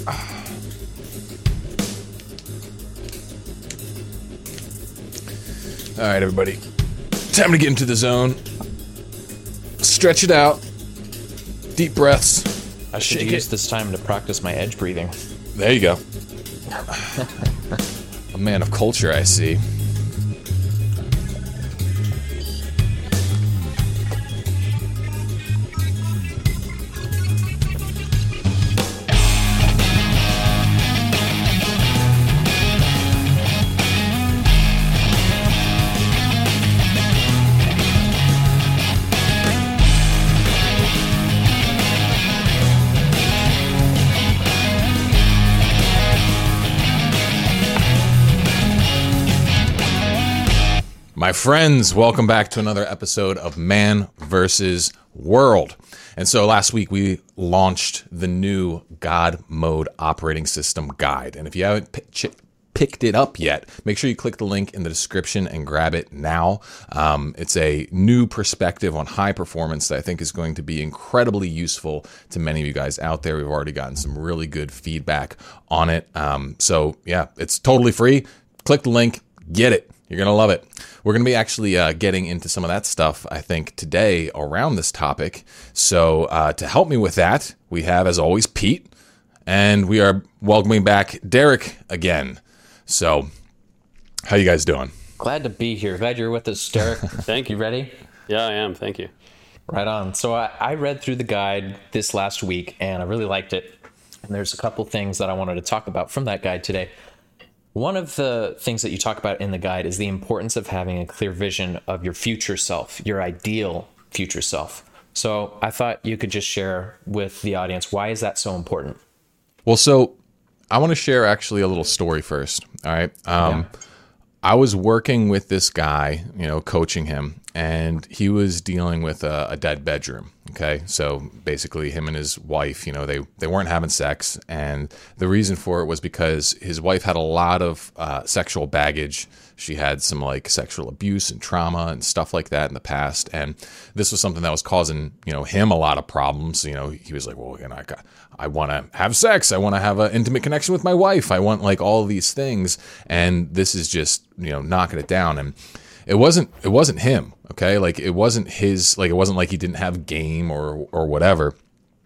All right, everybody. Time to get into the zone. Stretch it out. Deep breaths. I should use this time to practice my edge breathing. There you go. A man of culture, I see. My friends, welcome back to another episode of Man vs. World. And so last week we launched the new God Mode operating system guide. And if you haven't picked it up yet, make sure you click the link in the description and grab it now. It's a new perspective on high performance that I think is going to be incredibly useful to many of you guys out there. We've already gotten some really good feedback on it. So yeah, it's totally free. Click the link, get it. You're going to love it. We're going to be actually getting into some of that stuff, I think, today around this topic. So to help me with that, we have, as always, Pete. And we are welcoming back Derek again. So how you guys doing? Glad to be here. Glad you're with us, Derek. Thank you. You ready? Yeah, I am. Thank you. Right on. So I read through the guide this last week, and I really liked it. And there's a couple things that I wanted to talk about from that guide today. One of the things that you talk about in the guide is the importance of having a clear vision of your future self, your ideal future self. So I thought you could just share with the audience, why is that so important? Well, so I want to share actually a little story first. All right. I was working with this guy, coaching him, and he was dealing with a dead bedroom. Okay. So basically him and his wife, they weren't having sex. And the reason for it was because his wife had a lot of sexual baggage. She had some sexual abuse and trauma and stuff like that in the past. And this was something that was causing, him a lot of problems. He was like, well, I want to have sex. I want to have an intimate connection with my wife. I want all these things. And this is just, knocking it down. And it wasn't him. Okay. It wasn't his, it wasn't like he didn't have game or whatever.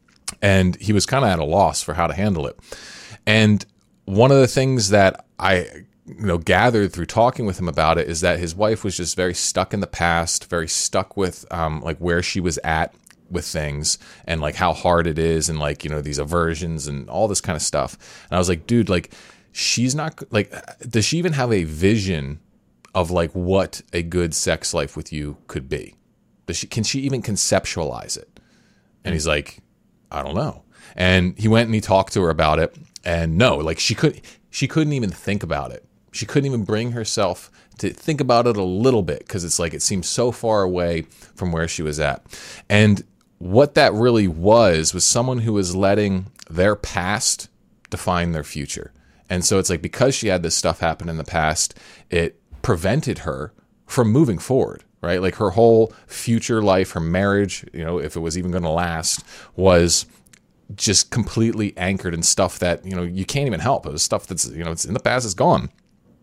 And he was kind of at a loss for how to handle it. And one of the things that I, gathered through talking with him about it is that his wife was just very stuck in the past, very stuck with, where she was at with things and how hard it is and these aversions and all this kind of stuff. And I was like, dude, she's not does she even have a vision of what a good sex life with you could be? Can she even conceptualize it? And he's like, I don't know. And he went and he talked to her about it, and no, she couldn't even think about it. She couldn't even bring herself to think about it a little bit because it's it seemed so far away from where she was at. And what that really was someone who was letting their past define their future. And so it's because she had this stuff happen in the past, it prevented her from moving forward, right? Her whole future life, her marriage, if it was even going to last, was just completely anchored in stuff that, you can't even help. It was stuff that's, it's in the past, it's gone.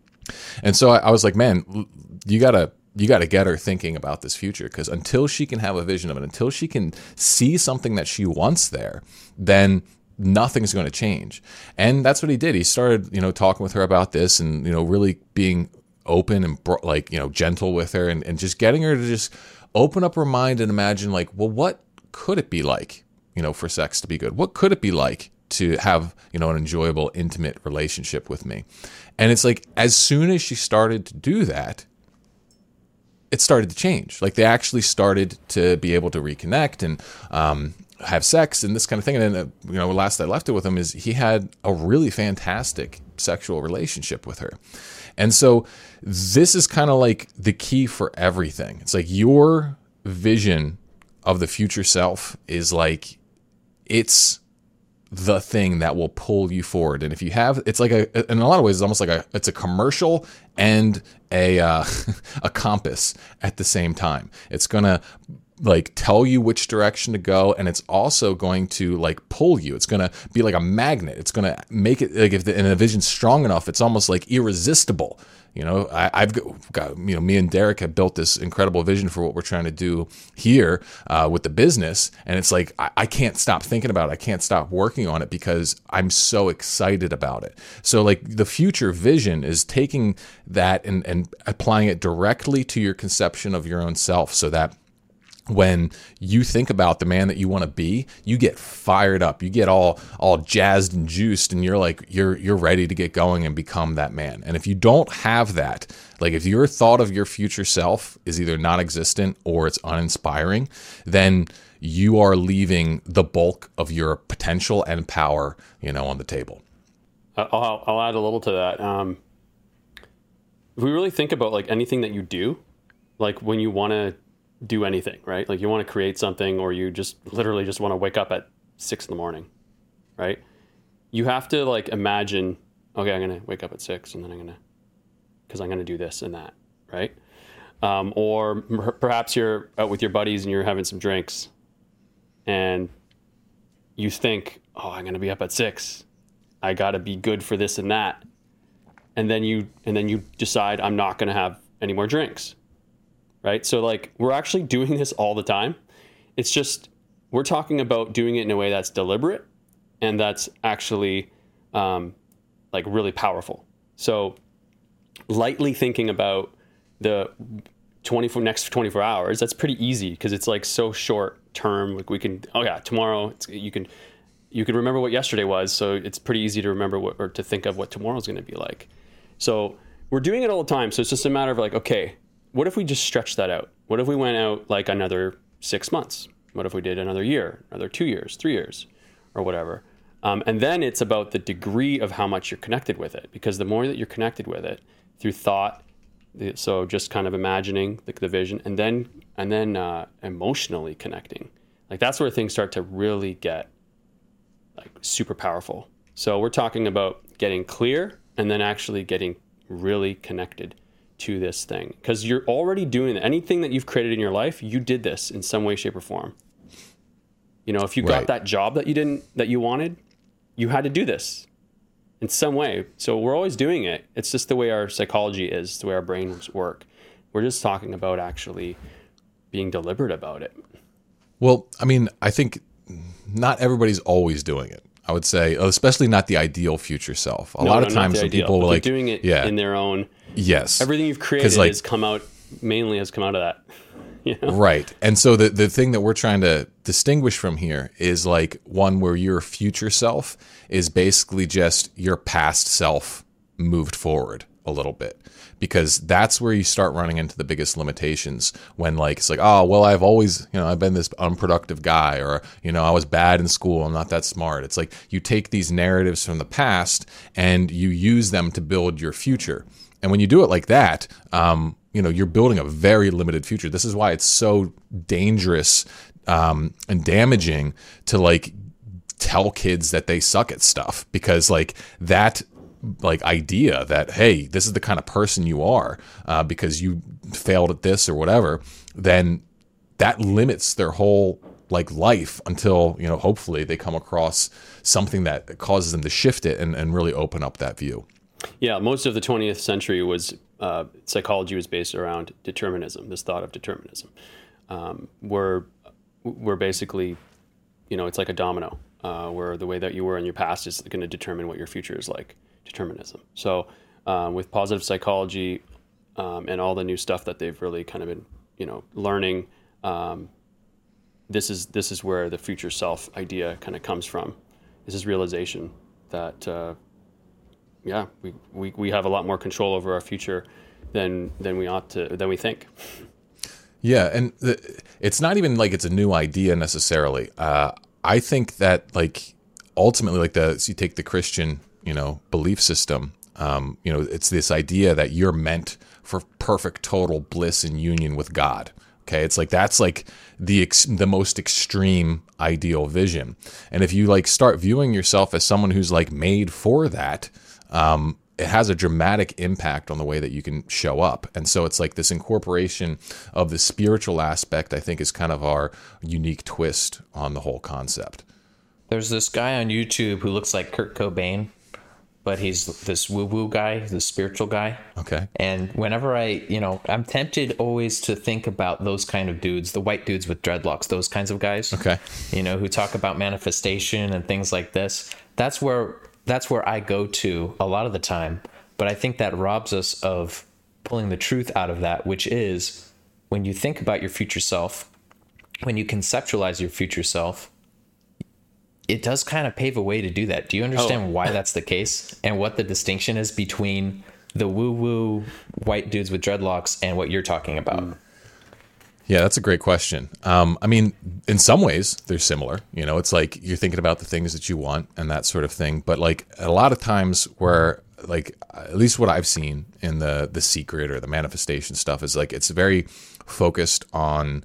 And so I was like, man, you gotta get her thinking about this future, because until she can have a vision of it, until she can see something that she wants there, then nothing's going to change. And that's what he did. He started, talking with her about this and, really being open and gentle with her and just getting her to just open up her mind and imagine well, what could it be like, for sex to be good? What could it be like to have, an enjoyable, intimate relationship with me? And it's as soon as she started to do that, it started to change. They actually started to be able to reconnect and have sex and this kind of thing. And then, last I left it with him is he had a really fantastic sexual relationship with her. And so this is kind of the key for everything. It's your vision of the future self is it's the thing that will pull you forward. And if you have, it's in a lot of ways, it's almost it's a commercial and a compass at the same time. It's going to like tell you which direction to go, and it's also going to like pull you. It's going to be like a magnet. It's going to make it like, if the vision's strong enough, it's almost like irresistible. I've got, me and Derek have built this incredible vision for what we're trying to do here with the business. And it's like, I can't stop thinking about it. I can't stop working on it because I'm so excited about it. So like the future vision is taking that and applying it directly to your conception of your own self, so that when you think about the man that you want to be, you get fired up, you get all jazzed and juiced, and you're like, you're ready to get going and become that man. And if you don't have that, like if your thought of your future self is either non-existent or it's uninspiring, then you are leaving the bulk of your potential and power, on the table. I'll add a little to that. If we really think about like anything that you do, like when you want to do anything, right? Like you want to create something, or you just literally just want to wake up at 6 a.m, right? You have to like imagine, okay, I'm going to wake up at 6 and then because I'm going to do this and that, right? Or perhaps you're out with your buddies and you're having some drinks and you think, oh, I'm going to be up at 6. I got to be good for this and that. And then you decide I'm not going to have any more drinks. Right? So like we're actually doing this all the time. It's just, we're talking about doing it in a way that's deliberate and that's actually like really powerful. So lightly thinking about the next 24 hours, that's pretty easy because it's like so short term. Like we can, tomorrow you can remember what yesterday was. So it's pretty easy to remember or to think of what tomorrow's going to be like. So we're doing it all the time. So it's just a matter of like, okay, what if we just stretch that out? What if we went out like another 6 months? What if we did another year, another 2 years, 3 years, or whatever? And then it's about the degree of how much you're connected with it, because the more that you're connected with it through thought, so just kind of imagining the vision, and then emotionally connecting, like that's where things start to really get like super powerful. So we're talking about getting clear and then actually getting really connected to this thing, because you're already doing it. Anything that you've created in your life, you did this in some way, shape, or form. If you got that job that you wanted, you had to do this in some way. So we're always doing it. It's just the way our psychology is, the way our brains work. We're just talking about actually being deliberate about it. Well, I mean, I think not everybody's always doing it. I would say, especially not the ideal future self. A lot of times when people are like doing it in their own. Yes. Everything you've created has come out of that. Right. And so the thing that we're trying to distinguish from here is like one where your future self is basically just your past self moved forward a little bit, because that's where you start running into the biggest limitations when like, it's like, oh, well, I've always, I've been this unproductive guy, or, I was bad in school, I'm not that smart. It's like you take these narratives from the past and you use them to build your future. And when you do it like that, you're building a very limited future. This is why it's so dangerous and damaging to like tell kids that they suck at stuff, because like that like idea that, hey, this is the kind of person you are because you failed at this or whatever, then that limits their whole like life until, hopefully they come across something that causes them to shift it and really open up that view. Yeah, most of the 20th century was psychology was based around determinism, this thought of determinism, where basically, it's like a domino, where the way that you were in your past is going to determine what your future is like, determinism. So with positive psychology and all the new stuff that they've really kind of been, learning, this is where the future self idea kind of comes from. This is realization that we have a lot more control over our future than we think. Yeah, and it's not even like it's a new idea necessarily. I think that like ultimately, like you take the Christian, belief system. It's this idea that you're meant for perfect, total bliss and union with God. Okay, it's like that's like the most extreme ideal vision. And if you like start viewing yourself as someone who's like made for that, it has a dramatic impact on the way that you can show up. And so it's like this incorporation of the spiritual aspect, I think, is kind of our unique twist on the whole concept. There's this guy on YouTube who looks like Kurt Cobain, but he's this woo-woo guy, the spiritual guy. Okay. And whenever I'm tempted always to think about those kind of dudes, the white dudes with dreadlocks, those kinds of guys. Okay. Who talk about manifestation and things like this. That's where I go to a lot of the time. But I think that robs us of pulling the truth out of that, which is when you think about your future self, when you conceptualize your future self, it does kind of pave a way to do that. Do you understand why that's the case and what the distinction is between the woo-woo white dudes with dreadlocks and what you're talking about? Yeah, that's a great question. I mean, in some ways, they're similar. It's like you're thinking about the things that you want and that sort of thing. But like a lot of times where, like, at least what I've seen in the secret or the manifestation stuff is like it's very focused on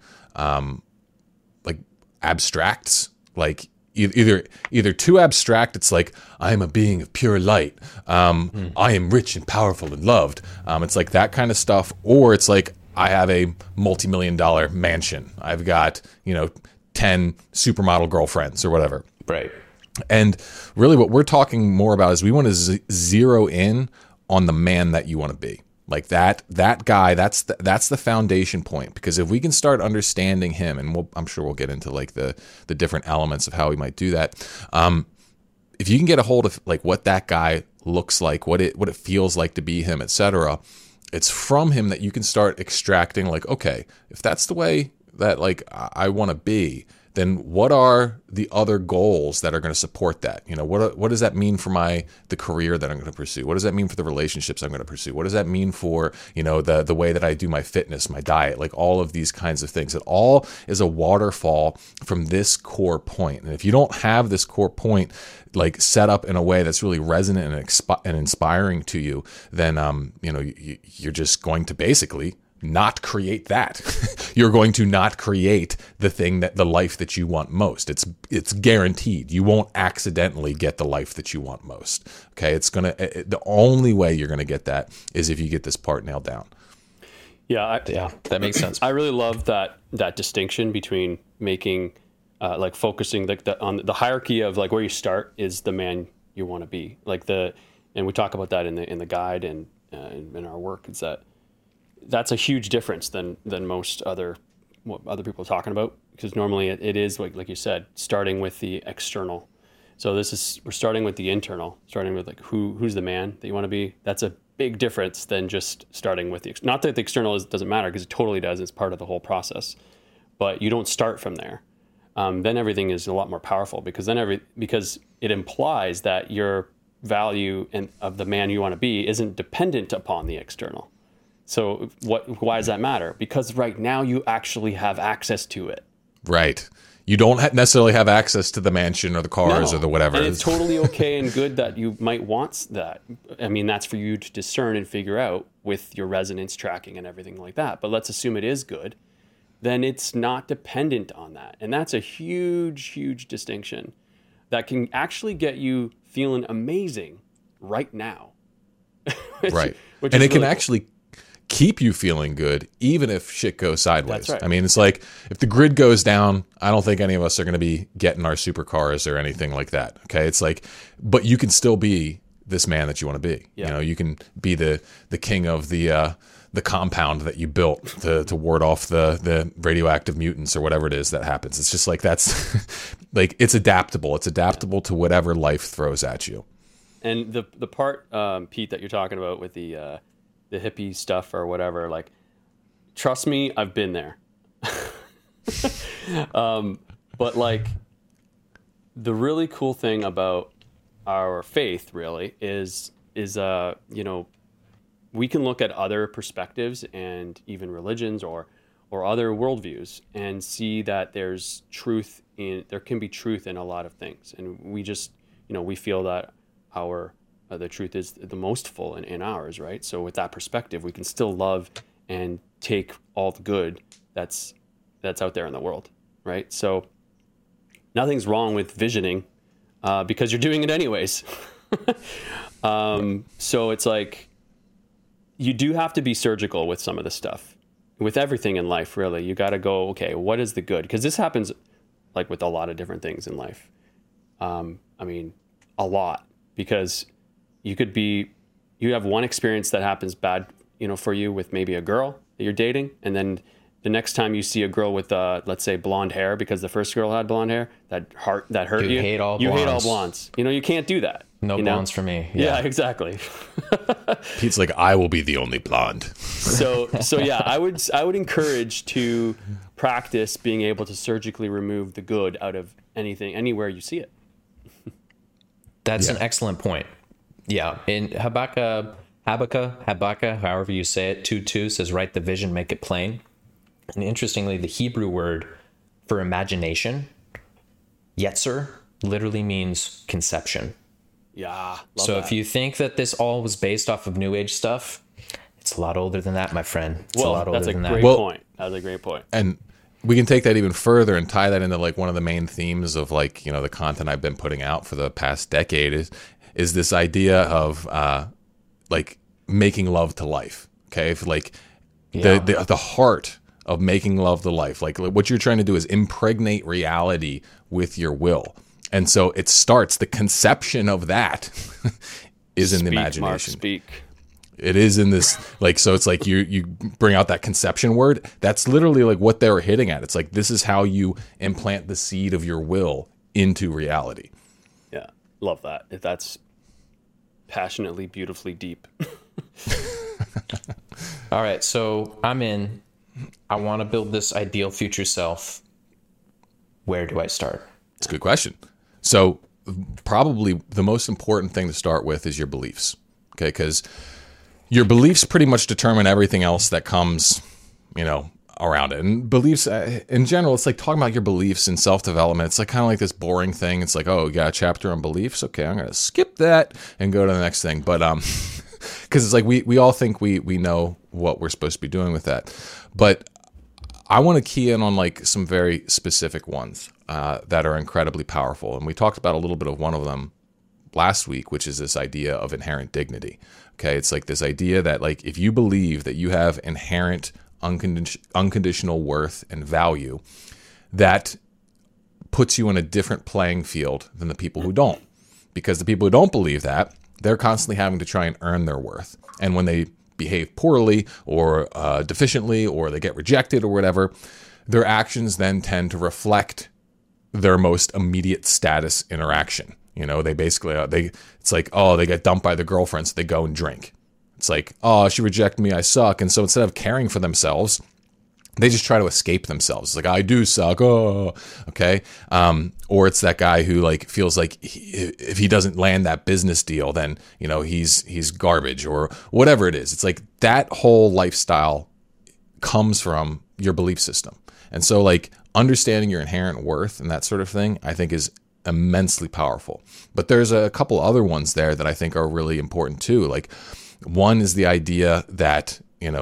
like abstracts, like either too abstract. It's like, I am a being of pure light. I am rich and powerful and loved. It's like that kind of stuff. Or it's like, I have a multi-million-dollar mansion. I've got, 10 supermodel girlfriends or whatever. Right. And really what we're talking more about is we want to zero in on the man that you want to be. Like that guy, that's the foundation point. Because if we can start understanding him, and I'm sure we'll get into like the different elements of how we might do that. If you can get a hold of like what that guy looks like, what it feels like to be him, etc., it's from him that you can start extracting like, okay, if that's the way that like I want to be, then what are the other goals that are going to support that? What does that mean for the career that I'm going to pursue? What does that mean for the relationships I'm going to pursue? What does that mean for, the way that I do my fitness, my diet, like all of these kinds of things? It all is a waterfall from this core point. And if you don't have this core point like set up in a way that's really resonant and inspiring to you, then you're just going to basically not create that. You're going to not create the life that you want most. It's guaranteed. You won't accidentally get the life that you want most. Okay. The only way you're going to get that is if you get this part nailed down. Yeah. That makes sense. I really love that distinction between making, like focusing on the hierarchy of like where you start is the man you want to be. And we talk about that in the guide and in our work. It's that's a huge difference than most what other people are talking about, because normally it is like you said, starting with the external. So we're starting with the internal, starting with like who's the man that you want to be. That's a big difference than just starting with not that the external doesn't matter, because it totally does. It's part of the whole process, but you don't start from there. Then everything is a lot more powerful, because because it implies that your value of the man you want to be isn't dependent upon the external. So why does that matter? Because right now you actually have access to it. Right. You don't necessarily have access to the mansion or the cars or the whatever. And it's totally okay and good that you might want that. I mean, that's for you to discern and figure out with your resonance tracking and everything like that. But let's assume it is good. Then it's not dependent on that. And that's a huge, huge distinction that can actually get you feeling amazing right now. Right. And it can actually keep you feeling good even if shit goes sideways. That's right. I mean, it's like if the grid goes down, I don't think any of us are going to be getting our supercars or anything like that. Okay. It's like, but you can still be this man that you want to be. Yeah. You can be the king of the compound that you built to ward off the radioactive mutants or whatever it is that happens. It's just like, that's like, it's adaptable. It's adaptable to whatever life throws at you. And the part, Pete, that you're talking about with the hippie stuff or whatever, like, trust me, I've been there. But like, the really cool thing about our faith really is we can look at other perspectives and even religions or other worldviews and see that there can be truth in a lot of things. And we just, we feel that the truth is the most full in ours, right? So with that perspective, we can still love and take all the good that's out there in the world, right? So nothing's wrong with visioning because you're doing it anyways. So it's like, you do have to be surgical with some of this stuff, with everything in life, really. You got to go, okay, what is the good? Because this happens like with a lot of different things in life. I mean, a lot, because you have one experience that happens bad, for you with maybe a girl that you're dating. And then the next time you see a girl with, let's say, blonde hair, because the first girl had blonde hair, that hurt you. You hate all blondes. You can't do that. No blondes for me. Yeah, exactly. Pete's like, I will be the only blonde. So yeah, I would encourage to practice being able to surgically remove the good out of anything, anywhere you see it. That's an excellent point. Yeah. In Habakkuk, however you say it, 2:2 says, write the vision, make it plain. And interestingly, the Hebrew word for imagination, yetzer, literally means conception. Yeah. So if you think that this all was based off of New Age stuff, it's a lot older than that, my friend. It's a lot older than that. That's a great point. And we can take that even further and tie that into like one of the main themes of like, the content I've been putting out for the past decade is this idea of like making love to life. Okay. If like the heart of making love to life, like what you're trying to do is impregnate reality with your will. And so it starts, the conception of that is in the imagination. Mark, speak. It is in this, like, so it's like you bring out that conception word. That's literally like what they were hitting at. It's like, this is how you implant the seed of your will into reality. Yeah. Love that. That's passionately, beautifully deep. All right. So I'm in. I want to build this ideal future self. Where do I start? It's a good question. So probably the most important thing to start with is your beliefs. Okay. Because your beliefs pretty much determine everything else that comes, around it. And beliefs in general, it's like talking about your beliefs in self-development. It's like kind of like this boring thing. It's like, oh, you got a chapter on beliefs. Okay, I'm going to skip that and go to the next thing. But because it's like we all think we know what we're supposed to be doing with that. But I want to key in on like some very specific ones that are incredibly powerful. And we talked about a little bit of one of them last week, which is this idea of inherent dignity. Okay, it's like this idea that like if you believe that you have inherent unconditional worth and value, that puts you in a different playing field than the people who don't. Because the people who don't believe that, they're constantly having to try and earn their worth. And when they behave poorly or deficiently or they get rejected or whatever, their actions then tend to reflect their most immediate status interaction. They basically, it's like, oh, they get dumped by their girlfriend, so they go and drink. It's like, oh, she rejected me, I suck. And so instead of caring for themselves, they just try to escape themselves. It's like, I do suck. Oh, okay. Or it's that guy who like feels like if he doesn't land that business deal, then, he's garbage or whatever it is. It's like that whole lifestyle comes from your belief system. And so like understanding your inherent worth and that sort of thing, I think is immensely powerful. But there's a couple other ones there that I think are really important too. Like one is the idea that,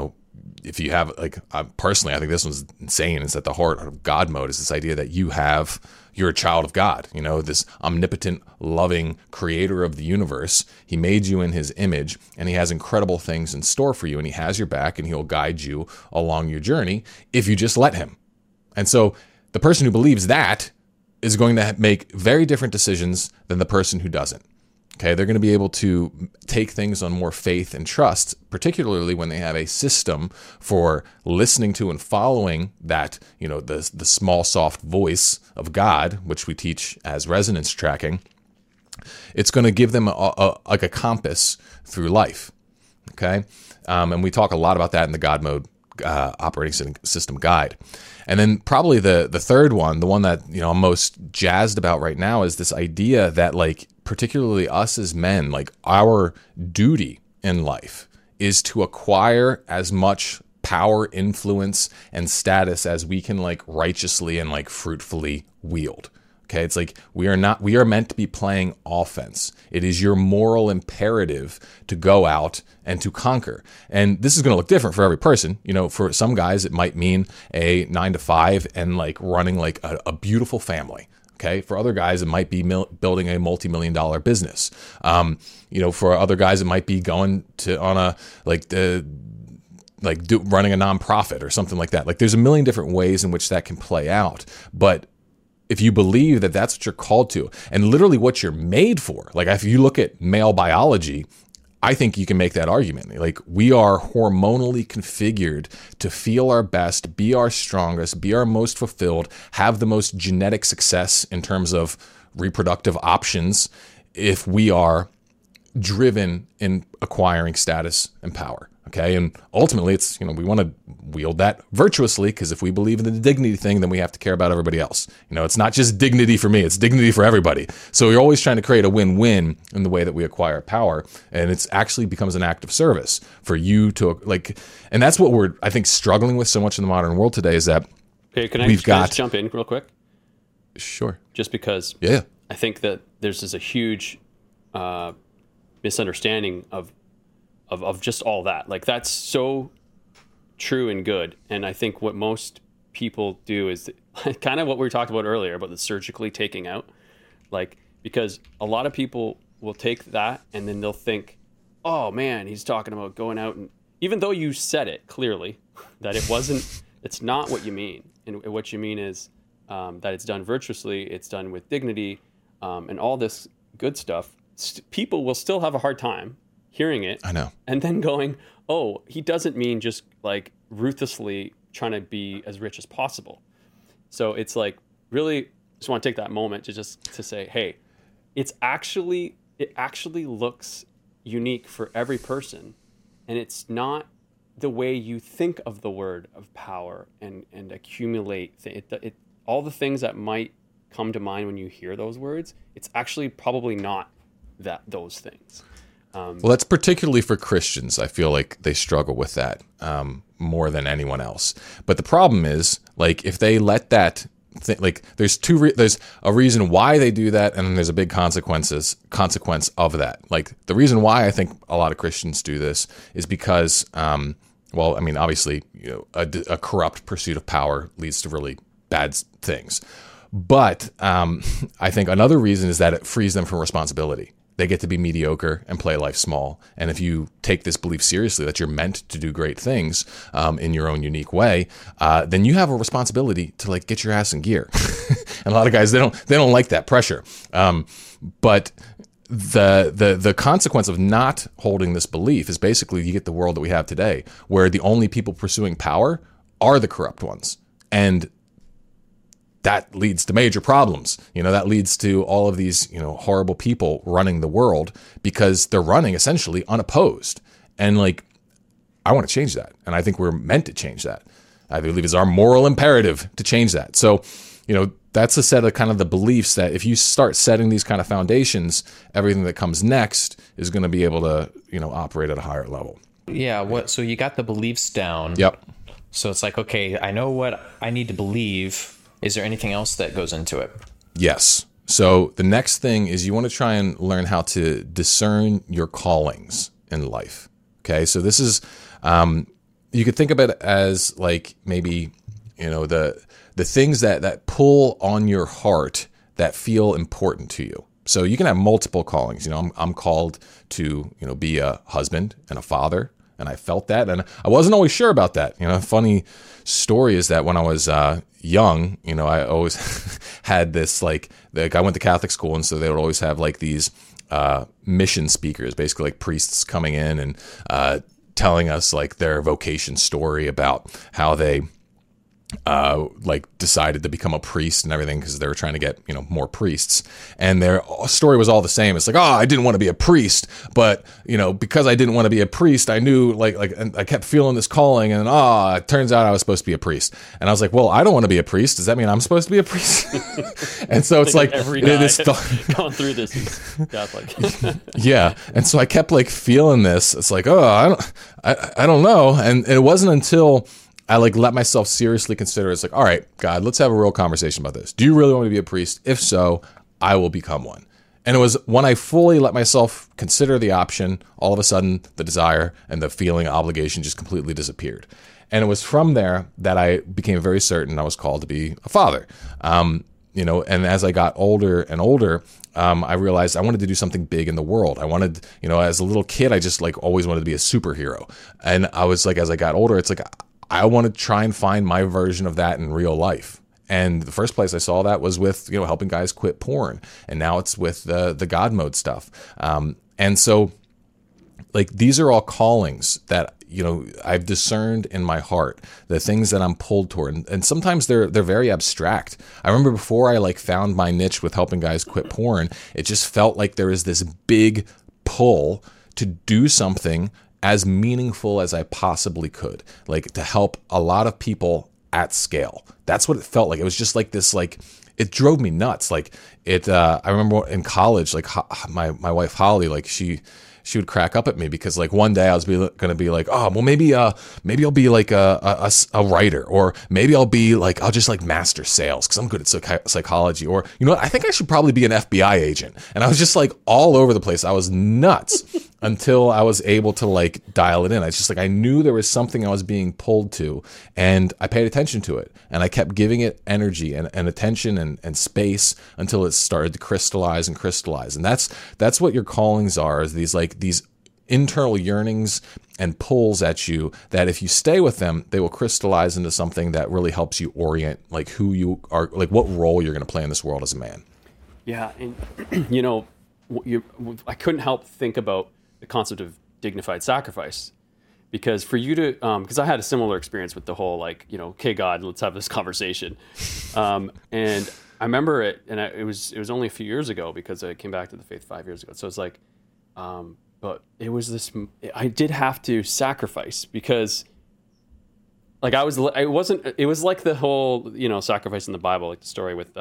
if you have like, personally, I think this one's insane. It's at the heart of God mode is this idea that you're a child of God, this omnipotent, loving creator of the universe. He made you in his image and he has incredible things in store for you and he has your back and he'll guide you along your journey if you just let him. And so the person who believes that is going to make very different decisions than the person who doesn't. Okay, they're going to be able to take things on more faith and trust, particularly when they have a system for listening to and following that, the small, soft voice of God, which we teach as resonance tracking. It's going to give them like a compass through life. Okay, and we talk a lot about that in the God Mode operating system guide. And then probably the third one, the one that I'm most jazzed about right now, is this idea that like particularly us as men, like our duty in life is to acquire as much power, influence, and status as we can like righteously and like fruitfully wield. Okay, it's like we are meant to be playing offense. It is your moral imperative to go out and to conquer. And this is going to look different for every person. For some guys, it might mean a 9 to 5 and like running like a beautiful family. Okay. For other guys, it might be building a multi-million dollar business. For other guys, it might be going on a running a nonprofit or something like that. Like there's a million different ways in which that can play out. But if you believe that that's what you're called to and literally what you're made for, like if you look at male biology, I think you can make that argument. Like we are hormonally configured to feel our best, be our strongest, be our most fulfilled, have the most genetic success in terms of reproductive options if we are driven in acquiring status and power. Okay. And ultimately it's, we want to wield that virtuously, because if we believe in the dignity thing, then we have to care about everybody else. It's not just dignity for me, it's dignity for everybody. So we're always trying to create a win-win in the way that we acquire power. And it's actually becomes an act of service for you to and that's what we're, I think, struggling with so much in the modern world today is that can I just jump in real quick? Sure. Just because I think that there's a huge misunderstanding of just all that. Like that's so true and good. And I think what most people do is kind of what we talked about earlier about the surgically taking out, because a lot of people will take that and then they'll think, oh man, he's talking about going out, and even though you said it clearly that it's not what you mean. And what you mean is that it's done virtuously, it's done with dignity, and all this good stuff. People will still have a hard time hearing it. I know. And then going, oh, he doesn't mean just ruthlessly trying to be as rich as possible. So it's really just want to take that moment to say, hey, it actually looks unique for every person. And it's not the way you think of the word of power and accumulate all the things that might come to mind when you hear those words. It's actually probably not those things. Well, that's particularly for Christians. I feel like they struggle with that more than anyone else. But the problem is, if they let that, there's a reason why they do that, and then there's a big consequence of that. The reason why I think a lot of Christians do this is because, obviously, a corrupt pursuit of power leads to really bad things. But I think another reason is that it frees them from responsibility. They get to be mediocre and play life small. And if you take this belief seriously that you're meant to do great things in your own unique way, then you have a responsibility to get your ass in gear. And a lot of guys, they don't like that pressure. But the consequence of not holding this belief is basically you get the world that we have today, where the only people pursuing power are the corrupt ones. And that leads to major problems. That leads to all of these, horrible people running the world because they're running essentially unopposed. And I want to change that. And I think we're meant to change that. I believe it's our moral imperative to change that. So, that's a set of kind of the beliefs that if you start setting these kind of foundations, everything that comes next is going to be able to, operate at a higher level. Yeah. So you got the beliefs down. Yep. So it's okay, I know what I need to believe. Is there anything else that goes into it? Yes. So the next thing is you want to try and learn how to discern your callings in life. Okay. So this is, you could think of it as maybe, the things that pull on your heart that feel important to you. So you can have multiple callings. I'm called to, be a husband and a father. And I felt that, and I wasn't always sure about that. A funny story is that when I was young, I always had this I went to Catholic school, and so they would always have these mission speakers, basically priests coming in and telling us their vocation story about how they decided to become a priest and everything because they were trying to get, more priests. And their story was all the same. It's I didn't want to be a priest, but, because I didn't want to be a priest, I knew and I kept feeling this calling, and it turns out I was supposed to be a priest. And I was well, I don't want to be a priest. Does that mean I'm supposed to be a priest? And so it's every guy going through this is Catholic. Yeah. And so I kept feeling this. It's I don't know. And it wasn't until I let myself seriously consider it's all right, God, let's have a real conversation about this. Do you really want to be a priest? If so, I will become one. And it was when I fully let myself consider the option, all of a sudden the desire and the feeling of obligation just completely disappeared. And it was from there that I became very certain I was called to be a father. and as I got older and older, I realized I wanted to do something big in the world. I wanted, as a little kid, I just like always wanted to be a superhero. And I was like, as I got older, it's like, I want to try and find my version of that in real life. And the first place I saw that was with, helping guys quit porn. And now it's with the God mode stuff. And so like, these are all callings that, I've discerned in my heart, the things that I'm pulled toward. And sometimes they're very abstract. I remember before I like found my niche with helping guys quit porn, it just felt like there was this big pull to do something as meaningful as I possibly could, like to help a lot of people at scale. That's what it felt like. It was just like this, like, it drove me nuts. Like I remember in college, like my wife, Holly, like she would crack up at me because like one day I was going to be like, oh, well, maybe I'll be like a writer, or maybe I'll just like master sales because I'm good at psychology, or what, I think I should probably be an FBI agent. And I was just like all over the place. I was nuts until I was able to like dial it in. It's just like I knew there was something I was being pulled to, and I paid attention to it, and I kept giving it energy and attention and space until it started to crystallize. And that's what your callings are, is these internal yearnings and pulls at you that if you stay with them, they will crystallize into something that really helps you orient like who you are, like what role you're going to play in this world as a man. Yeah. And I couldn't help think about the concept of dignified sacrifice, because for you to, because I had a similar experience with the whole, like, okay, God, let's have this conversation. And I remember it, and it was only a few years ago because I came back to the faith 5 years ago. So it's like, but it was I did have to sacrifice because like it was like the whole, sacrifice in the Bible, like the story with,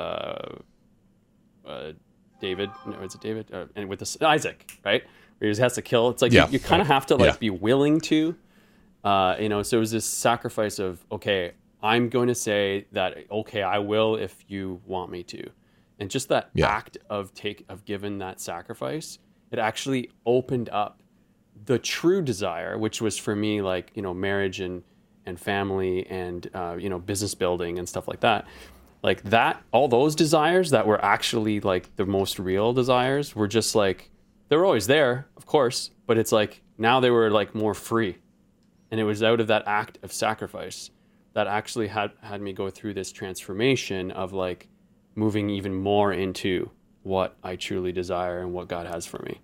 David, no, is it David? And with Isaac, right? Where he has to kill. It's like, you kind of have to be willing to, so it was this sacrifice of, okay, I'm going to say that, okay, I will if you want me to. And just that act of giving that sacrifice, it actually opened up the true desire, which was for me, like, marriage and family and, business building and stuff like that. Like that, all those desires that were actually like the most real desires were just like, they were always there, of course, but it's like now they were like more free. And it was out of that act of sacrifice that actually had me go through this transformation of like moving even more into what I truly desire and what God has for me.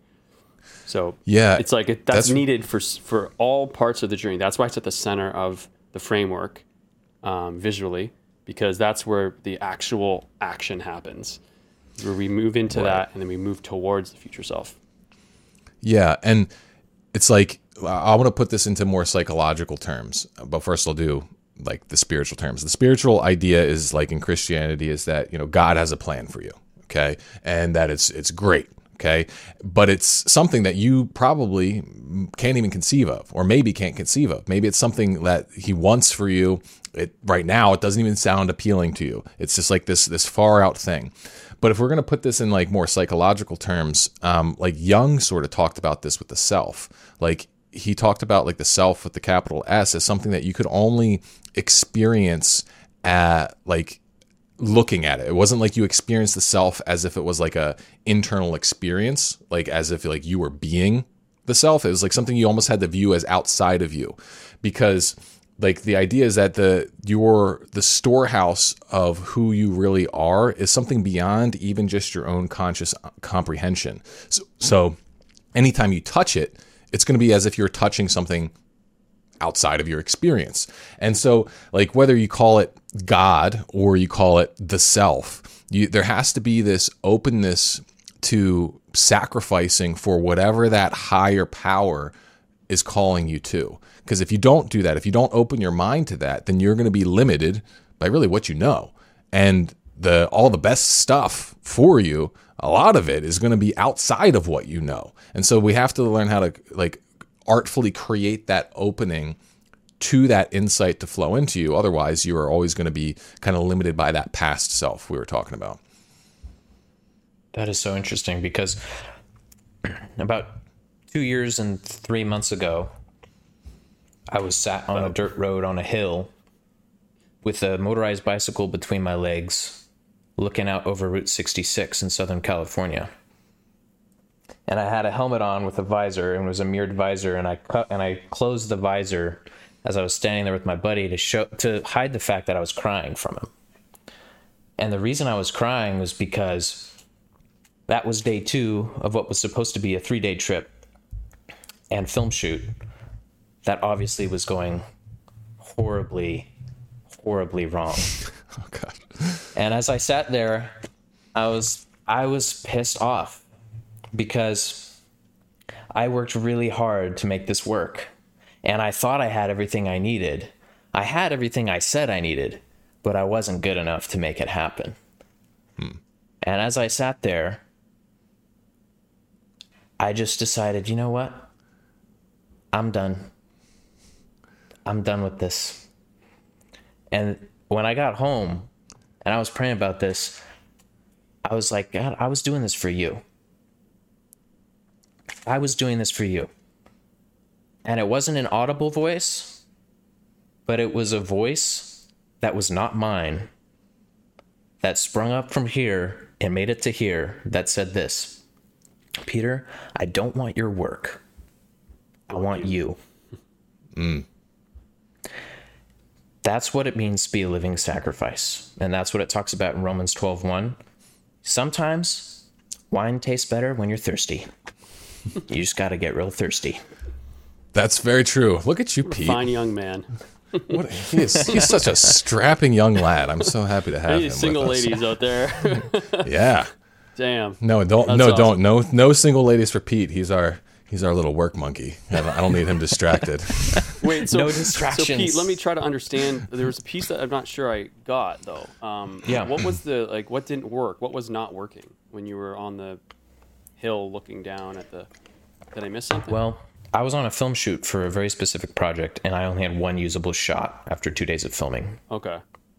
So it's like that's needed for all parts of the journey. That's why it's at the center of the framework, visually, because that's where the actual action happens, where we move into that and then we move towards the future self. Yeah. And it's like, I want to put this into more psychological terms, but first I'll do like the spiritual terms. The spiritual idea is like in Christianity is that, God has a plan for you. Okay. And that it's great. Okay. But it's something that you probably can't even conceive of, or maybe can't conceive of. Maybe it's something that he wants for you. Right now, it doesn't even sound appealing to you. It's just like this far out thing. But if we're going to put this in like more psychological terms, like Jung sort of talked about this with the self. Like he talked about like the self with the capital S as something that you could only experience at like looking at it. It wasn't like you experienced the self as if it was like a internal experience, like as if like you were being the self. It was like something you almost had to view as outside of you, because like the idea is that the storehouse of who you really are is something beyond even just your own conscious comprehension. So anytime you touch it, it's going to be as if you're touching something outside of your experience. And so like whether you call it God or you call it the self, there has to be this openness to sacrificing for whatever that higher power is calling you to. Because if you don't do that, if you don't open your mind to that, then you're going to be limited by really what you know. And all the best stuff for you, a lot of it is going to be outside of what you know. And so we have to learn how to like artfully create that opening to that insight to flow into you. Otherwise, you are always going to be kind of limited by that past self we were talking about. That is so interesting, because about 2 years and 3 months ago, I was sat on a dirt road on a hill with a motorized bicycle between my legs, looking out over Route 66 in Southern California. And I had a helmet on with a visor, and it was a mirrored visor, and I closed the visor as I was standing there with my buddy to hide the fact that I was crying from him. And the reason I was crying was because that was day 2 of what was supposed to be a 3-day trip and film shoot that obviously was going horribly, horribly wrong. Oh God. And as I sat there, I was pissed off because I worked really hard to make this work. And I thought I had everything I needed. I had everything I said I needed, but I wasn't good enough to make it happen. And as I sat there, I just decided, you know what? I'm done. I'm done with this. And when I got home and I was praying about this, I was like, God, I was doing this for you. I was doing this for you. And it wasn't an audible voice, but it was a voice that was not mine, that sprung up from here and made it to here, that said this: Peter, I don't want your work. I want you. That's what it means to be a living sacrifice. And that's what it talks about in Romans 12:1. Sometimes wine tastes better when you're thirsty. You just got to get real thirsty. That's very true. Look at you, Pete. Fine young man. He's such a strapping young lad. I'm so happy to have Any him. single with us. ladies out there? Yeah. Damn. No, don't. That's No, awesome. don't. No single ladies for Pete. He's our little work monkey. I don't need him distracted. Wait, so, No so distractions. Pete, let me try to understand. There was a piece that I'm not sure I got though. Yeah. What was what didn't work? What was not working when you were on the hill looking down at the? Did I miss something? Well, I was on a film shoot for a very specific project, and I only had one usable shot after 2 days of filming. Okay.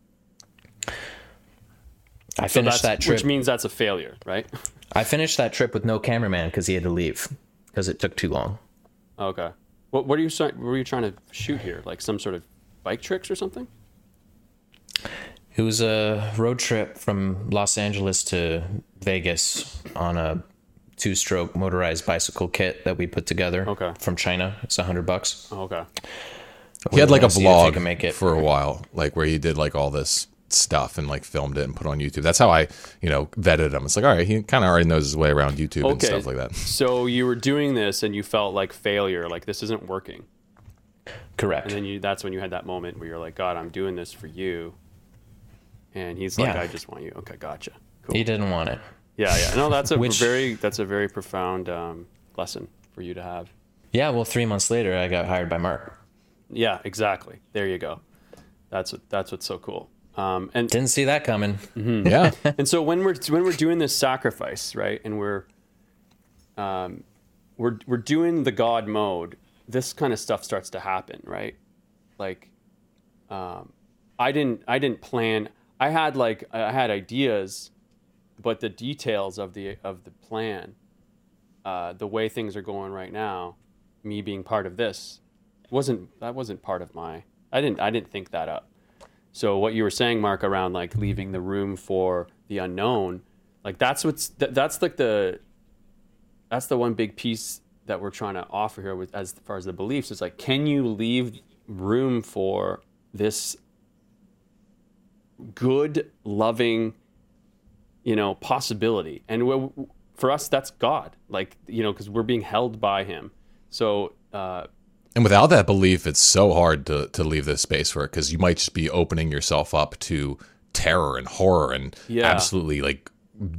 I finished that trip. Which means that's a failure, right? I finished that trip with no cameraman because he had to leave because it took too long. Okay. What were you trying to shoot here? Like some sort of bike tricks or something? It was a road trip from Los Angeles to Vegas on a 2-stroke motorized bicycle kit that we put together from China. It's $100. Oh, okay. He had like a See if he blog can make it. for a while, like where he did like all this stuff and like filmed it and put it on YouTube. That's how I, vetted him. It's like, all right, he kind of already knows his way around YouTube and stuff like that. So you were doing this and you felt like failure, like this isn't working. Correct. And then that's when you had that moment where you're like, God, I'm doing this for you. And he's like, Yeah. I just want you. Okay, gotcha. Cool. He didn't want it. Yeah. No, that's a Which- very profound lesson for you to have. Yeah, well, 3 months later, I got hired by Mark. Yeah, exactly. There you go. That's what's so cool. And Didn't see that coming. Yeah. and so when we're doing this sacrifice, right, and we're doing the God mode, this kind of stuff starts to happen, right? Like, I didn't plan. I had ideas, but the details of the plan, the way things are going right now, me being part of this, wasn't part of my. I didn't think that up. So what you were saying, Mark, around like leaving the room for the unknown, like that's the one big piece that we're trying to offer here with as far as the beliefs. It's like, can you leave room for this good, loving, possibility? And for us, that's God, like, because we're being held by Him. So. And without that belief, it's so hard to leave this space for it, because you might just be opening yourself up to terror and horror and absolutely like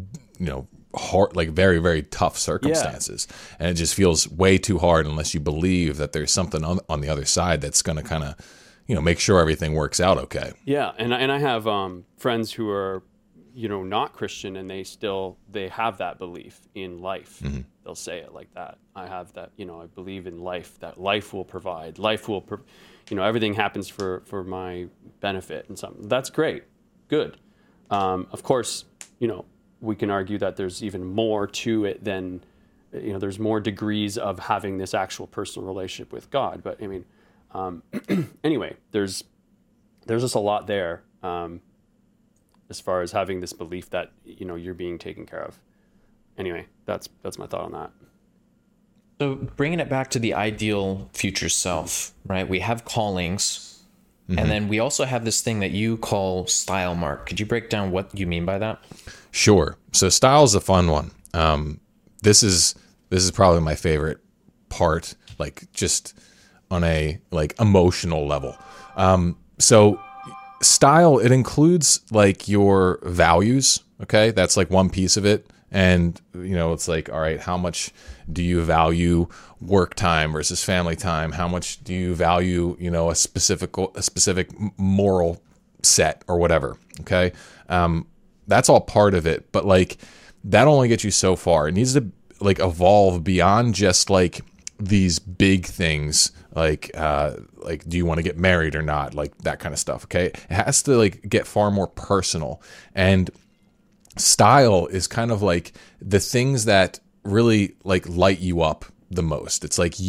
very, very tough circumstances. And it just feels way too hard unless you believe that there's something on the other side that's going to kind of, make sure everything works out okay. Yeah, and I have friends who are, not Christian, and they have that belief in life. Mm-hmm. They'll say it like that. I have that, I believe in life, that life will provide, everything happens for my benefit and something. That's great, good. Of course, we can argue that there's even more to it than, there's more degrees of having this actual personal relationship with God. But I mean, anyway, there's just a lot there. as far as having this belief that, you know, you're being taken care of. Anyway, that's my thought on that. So bringing it back to the ideal future self, right? We have callings, and then we also have this thing that you call style, Mark. Could you break down what you mean by that? Sure. So style is a fun one. This is probably my favorite part, like just on a like emotional level. So style, it includes like your values. Okay. That's like one piece of it. And, you know, it's like, all right, how much do you value work time versus family time? How much do you value, you know, a specific moral set or whatever? Okay. That's all part of it. But like, that only gets you so far. It needs to like evolve beyond just like these big things, like do you want to get married or not? Like that kind of stuff. Okay. It has to like get far more personal. And style is kind of like the things that really like light you up the most. It's like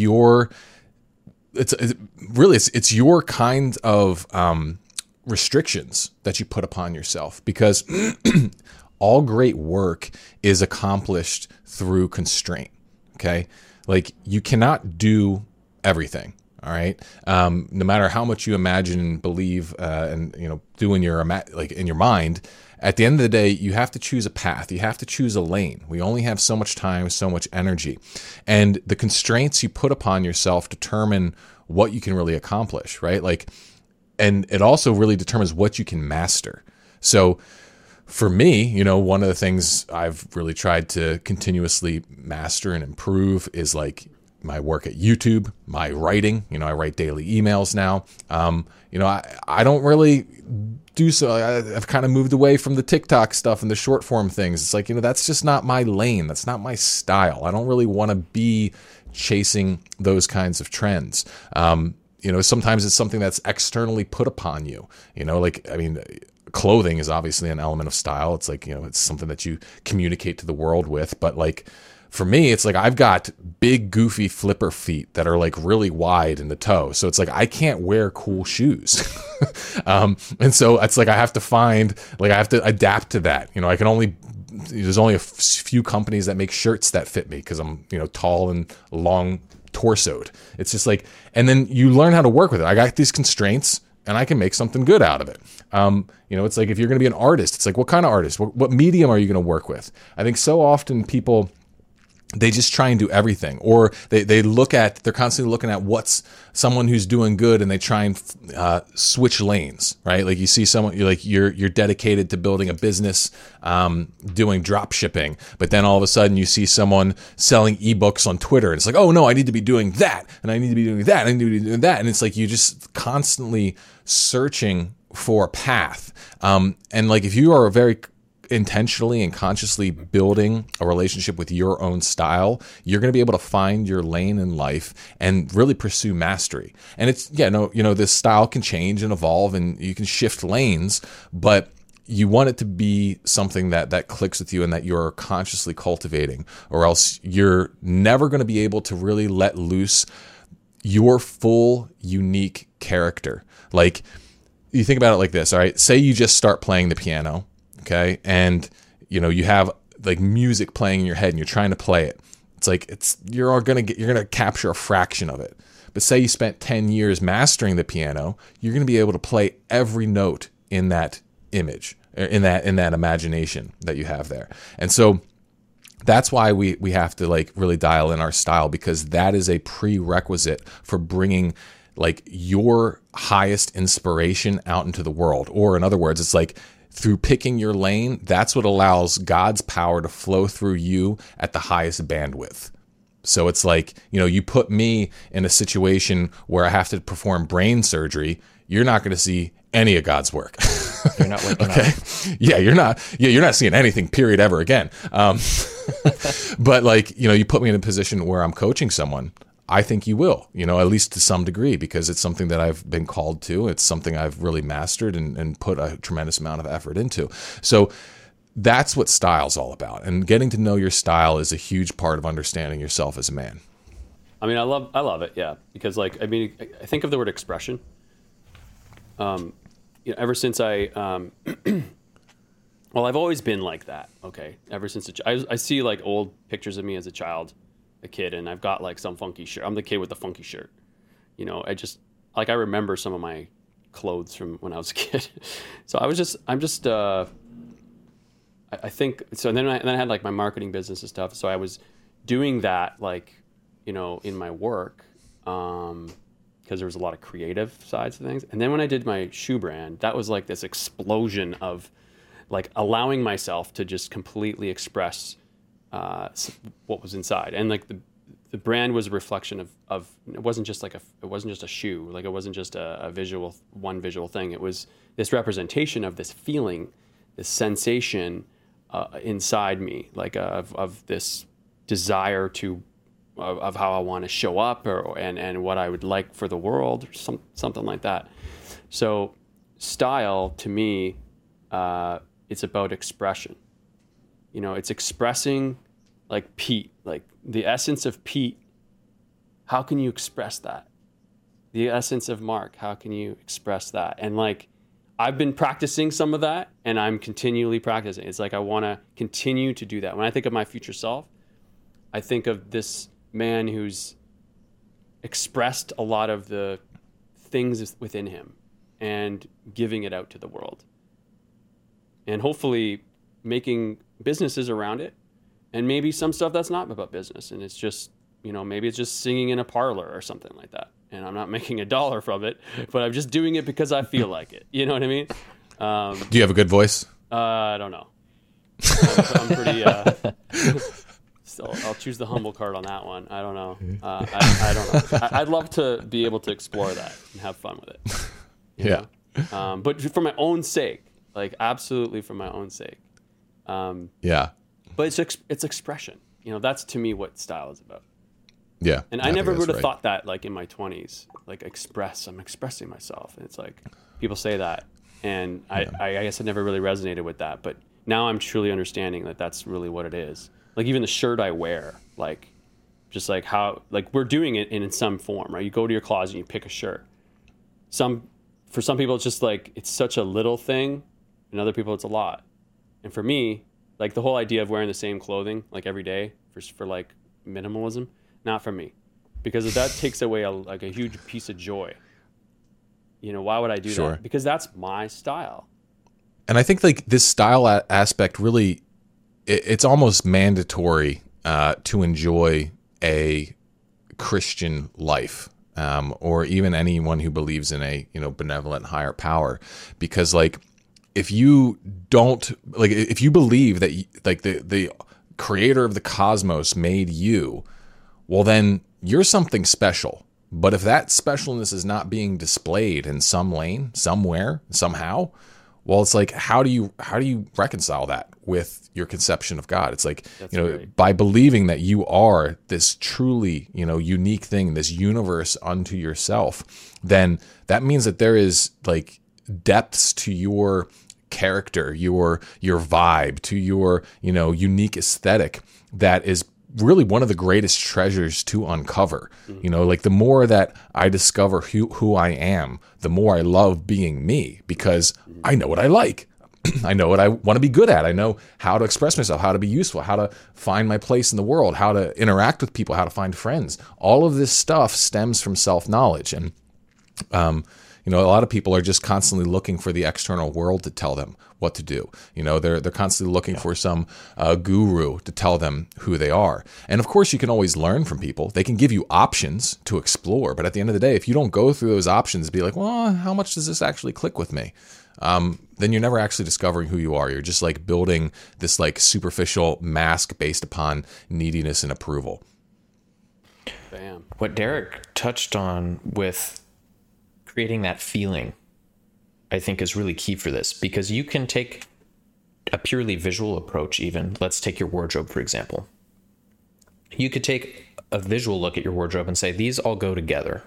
it's your kind of restrictions that you put upon yourself, because all great work is accomplished through constraint. Okay. Like you cannot do everything. All right. No matter how much you imagine and believe, and, you know, do in your, like in your mind, at the end of the day, you have to choose a path. You have to choose a lane. We only have so much time, so much energy, and the constraints you put upon yourself determine what you can really accomplish. Right. Like, and it also really determines what you can master. So for me, you know, one of the things I've really tried to continuously master and improve is like my work at YouTube, my writing. You know, I write daily emails now. You know, I don't really do so. I've kind of moved away from the TikTok stuff and the short form things. It's like, you know, that's just not my lane. That's not my style. I don't really want to be chasing those kinds of trends. You know, sometimes it's something that's externally put upon you. You know, like, I mean, clothing is obviously an element of style. It's like, you know, it's something that you communicate to the world with. But like, for me, it's like I've got big, goofy flipper feet that are like really wide in the toe. So it's like I can't wear cool shoes. And so it's like I have to adapt to that. You know, there's only a few companies that make shirts that fit me because I'm, you know, tall and long torsoed. It's just like, and then you learn how to work with it. I got these constraints and I can make something good out of it. You know, it's like if you're going to be an artist, it's like, what kind of artist? What medium are you going to work with? I think so often people, they just try and do everything, or they're constantly looking at what's someone who's doing good, and they try and switch lanes, right? Like you see someone, you're dedicated to building a business, doing drop shipping, but then all of a sudden you see someone selling ebooks on Twitter, and it's like, oh no, I need to be doing that, and I need to be doing that, and I need to be doing that, and it's like you just constantly searching for a path. And like if you are very intentionally and consciously building a relationship with your own style, you're going to be able to find your lane in life and really pursue mastery. And it's, this style can change and evolve and you can shift lanes, but you want it to be something that clicks with you and that you're consciously cultivating, or else you're never going to be able to really let loose your full unique character. Like, you think about it like this, all right? Say you just start playing the piano, okay? And, you have like music playing in your head and you're trying to play it. It's like, you're going to capture a fraction of it. But say you spent 10 years mastering the piano, you're going to be able to play every note in that image, in that imagination that you have there. And so that's why we have to like really dial in our style, because that is a prerequisite for bringing like your highest inspiration out into the world. Or in other words, it's like through picking your lane, that's what allows God's power to flow through you at the highest bandwidth. So it's like, you put me in a situation where I have to perform brain surgery, you're not going to see any of God's work. You're not waking okay. up. Yeah, you're not seeing anything, period, ever again. But like, you put me in a position where I'm coaching someone, I think you will, at least to some degree, because it's something that I've been called to. It's something I've really mastered and put a tremendous amount of effort into. So that's what style's all about. And getting to know your style is a huge part of understanding yourself as a man. I mean, I love it. Yeah. Because I think of the word expression. Ever since I Well, I've always been like that. Okay, ever since I see like old pictures of me as a child, a kid, and I've got like some funky shirt. I'm the kid with the funky shirt. You know, I remember some of my clothes from when I was a kid. So I think so. And then I had like my marketing business and stuff. So I was doing that like, you know, in my work, because there was a lot of creative sides of things. And then when I did my shoe brand, that was like this explosion of like allowing myself to just completely express what was inside. And like the brand was a reflection of it wasn't just a shoe, like it wasn't just a visual thing. It was this representation of this feeling, this sensation inside me, like of this desire of how I want to show up and what I would like for the world, or something like that. So style to me, it's about expression. You know, it's expressing like Pete, like the essence of Pete. How can you express that? The essence of Mark, how can you express that? And like, I've been practicing some of that and I'm continually practicing. It's like, I want to continue to do that. When I think of my future self, I think of this man who's expressed a lot of the things within him and giving it out to the world. And hopefully making businesses around it, and maybe some stuff that's not about business, and it's just, you know, maybe it's just singing in a parlor or something like that, and I'm not making $1 from it, but I'm just doing it because I feel like it. You know what I mean? Do you have a good voice? I don't know. I'm pretty. So I'll choose the humble card on that one. I don't know. I don't know. I'd love to be able to explore that and have fun with it. Yeah. But for my own sake. Like absolutely for my own sake. Yeah. But it's expression. You know, that's to me what style is about. Yeah. And I never would have thought that like in my 20s, like I'm expressing myself. And it's like people say that. And I guess I never really resonated with that. But now I'm truly understanding that that's really what it is. Like even the shirt I wear, like just like how, like we're doing it in some form, right? You go to your closet and you pick a shirt. For some people, it's just like, it's such a little thing. And other people, it's a lot. And for me, like the whole idea of wearing the same clothing like every day for like minimalism, not for me, because that takes away a huge piece of joy. You know, why would I do that? Because that's my style. And I think like this style aspect really, it's almost mandatory to enjoy a Christian life. Or even anyone who believes in a, you know, benevolent higher power, because like, if you don't like, if you believe that like the creator of the cosmos made you, well, then you're something special. But if that specialness is not being displayed in some lane, somewhere, somehow, well, it's like, how do you reconcile that with your conception of God? It's like, that's you know, great. By believing that you are this truly, you know, unique thing, this universe unto yourself, then that means that there is like depths to your character, your vibe, to your, you know, unique aesthetic that is really one of the greatest treasures to uncover. Mm-hmm. You know, like the more that I discover who I am, the more I love being me, because I know what I like. I know what I want to be good at. I know how to express myself, how to be useful, how to find my place in the world, how to interact with people, how to find friends. All of this stuff stems from self-knowledge. And, you know, a lot of people are just constantly looking for the external world to tell them what to do. You know, they're constantly looking for some guru to tell them who they are. And of course, you can always learn from people. They can give you options to explore. But at the end of the day, if you don't go through those options, be like, well, how much does this actually click with me? Then you're never actually discovering who you are. You're just like building this like superficial mask based upon neediness and approval. Bam. What Derek touched on with creating that feeling, I think is really key for this, because you can take a purely visual approach. Even let's take your wardrobe, for example. You could take a visual look at your wardrobe and say, these all go together.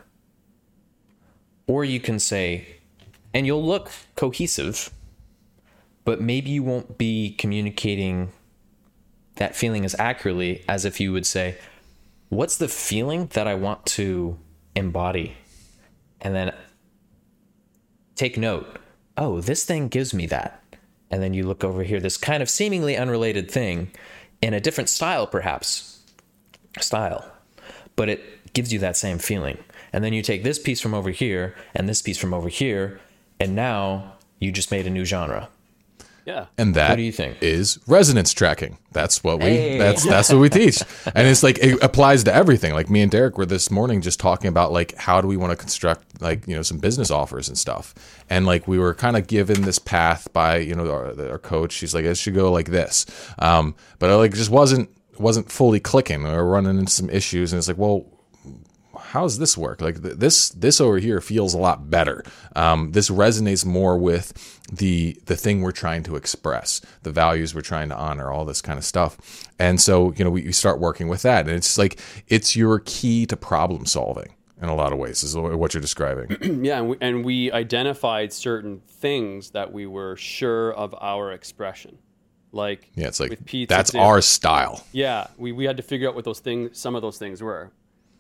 Or you can say, and you'll look cohesive, but maybe you won't be communicating that feeling as accurately as if you would say, what's the feeling that I want to embody? And then take note, oh, this thing gives me that. and then you look over here, this kind of seemingly unrelated thing in a different style, perhaps, but it gives you that same feeling. And then you take this piece from over here and this piece from over here, and now you just made a new genre. Yeah. And that What do you think? is resonance tracking. That's what we Hey. that's what we teach. And it's like it applies to everything. Like me and Derek were this morning just talking about like how do we want to construct like, you know, some business offers and stuff. And like we were kind of given this path by, you know, our coach. She's like, it should go like this. But it like just wasn't fully clicking. We were running into some issues, and it's like, well, how does this work? Like this over here feels a lot better. This resonates more with the thing we're trying to express, the values we're trying to honor, all this kind of stuff. And so, you know, we start working with that, and it's like it's your key to problem solving in a lot of ways, is what you're describing. Yeah, and we identified certain things that we were sure of our expression. Like, Yeah, it's like with pizza, that's our style. Yeah, we had to figure out what those things, some of those things were.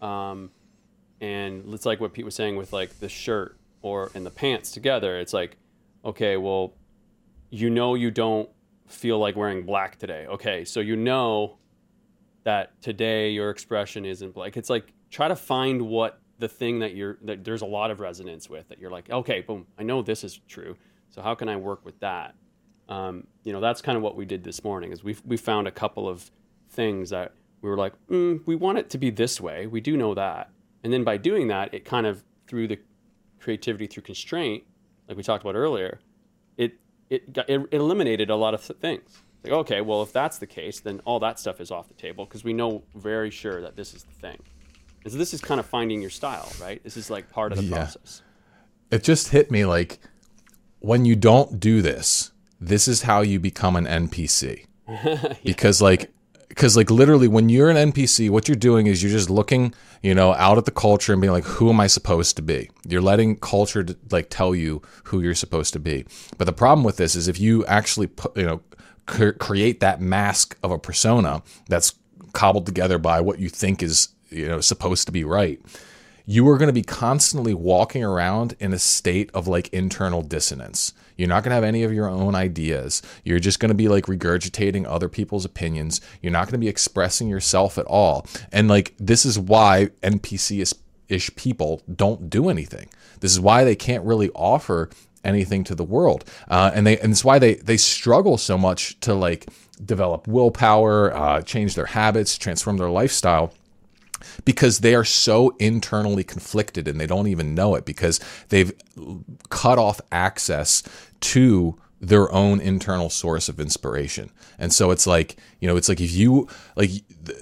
And it's like what Pete was saying with like the shirt and the pants together. It's like, okay, well, you know, you don't feel like wearing black today. Okay, so you know that today your expression isn't black. It's like, try to find what the thing that there's a lot of resonance with, that you're like, okay, boom, I know this is true. So how can I work with that? You know, that's kind of what we did this morning, is we found a couple of things that we were like, we want it to be this way. We do know that. And then by doing that, it kind of, through the creativity, through constraint, like we talked about earlier, it eliminated a lot of things. Like, okay, well, if that's the case, then all that stuff is off the table, because we know very sure that this is the thing. And so this is kind of finding your style, right? This is like part of the process. It just hit me like, when you don't do this, this is how you become an NPC. Because literally when you're an NPC, what you're doing is you're just looking, you know, out at the culture and being like, who am I supposed to be? You're letting culture like tell you who you're supposed to be. But the problem with this is if you actually put, you know, create that mask of a persona that's cobbled together by what you think is, you know, supposed to be right, you are going to be constantly walking around in a state of like internal dissonance. You're not going to have any of your own ideas. You're just going to be like regurgitating other people's opinions. You're not going to be expressing yourself at all. And like, this is why NPC-ish people don't do anything. This is why they can't really offer anything to the world. And it's why they struggle so much to like develop willpower, change their habits, transform their lifestyle, because they are so internally conflicted and they don't even know it, because they've cut off access to their own internal source of inspiration. And so it's like, you know, it's like if you like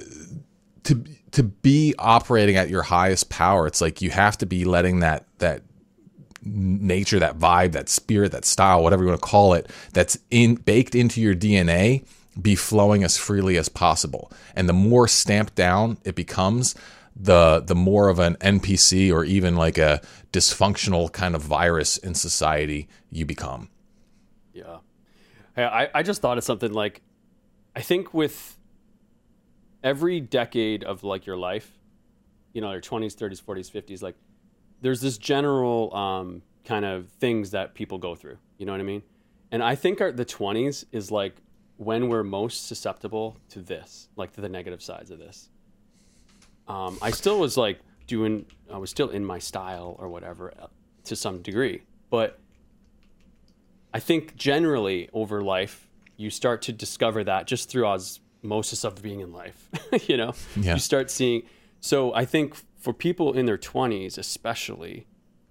to be operating at your highest power, it's like you have to be letting that nature, that vibe, that spirit, that style, whatever you want to call it, that's baked into your DNA, be flowing as freely as possible. And the more stamped down it becomes, the more of an NPC or even like a dysfunctional kind of virus in society you become. Yeah. Hey, I just thought of something. Like, I think with every decade of like your life, you know, your 20s, 30s, 40s, 50s, like there's this general kind of things that people go through, you know what I mean? And I think the 20s is like when we're most susceptible to this, like to the negative sides of this. I still was like I was still in my style or whatever to some degree, but I think generally over life, you start to discover that just through osmosis of being in life, you know, Yeah. You start seeing. So I think for people in their 20s, especially,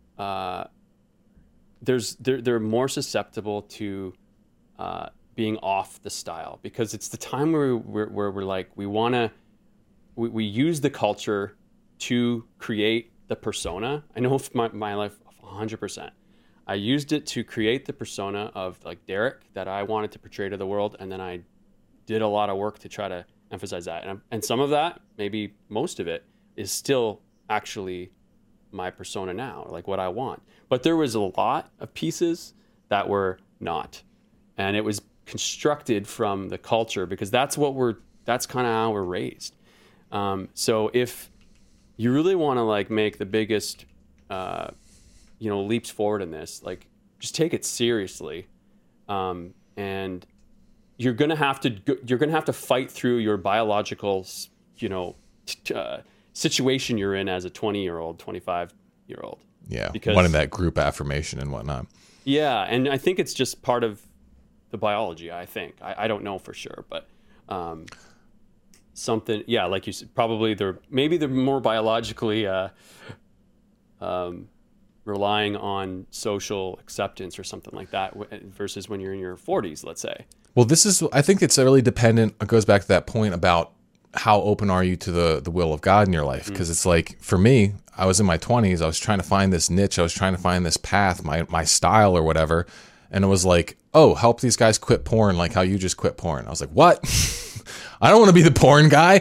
they're more susceptible to being off the style, because it's the time where we're like, we use the culture to create the persona. I know my life 100%. I used it to create the persona of like Derek that I wanted to portray to the world, and then I did a lot of work to try to emphasize that. And some of that, maybe most of it, is still actually my persona now, like what I want. But there was a lot of pieces that were not, and it was constructed from the culture, because that's kind of how we're raised. So if you really want to like make the biggest, leaps forward in this, like just take it seriously, and and you're gonna have to fight through your biological, situation you're in as a 20-year-old, 25-year-old. Yeah, because wanting that group affirmation and whatnot. Yeah, and I think it's just part of the biology. I think I don't know for sure, but something. Yeah, like you said, probably they're more biologically relying on social acceptance or something like that versus when you're in your 40s, let's say. Well, I think it's really dependent. It goes back to that point about how open are you to the will of God in your life? Because it's like, for me, I was in my 20s. I was trying to find this niche. I was trying to find this path, my style or whatever. And it was like, oh, help these guys quit porn like how you just quit porn. I was like, what? I don't want to be the porn guy.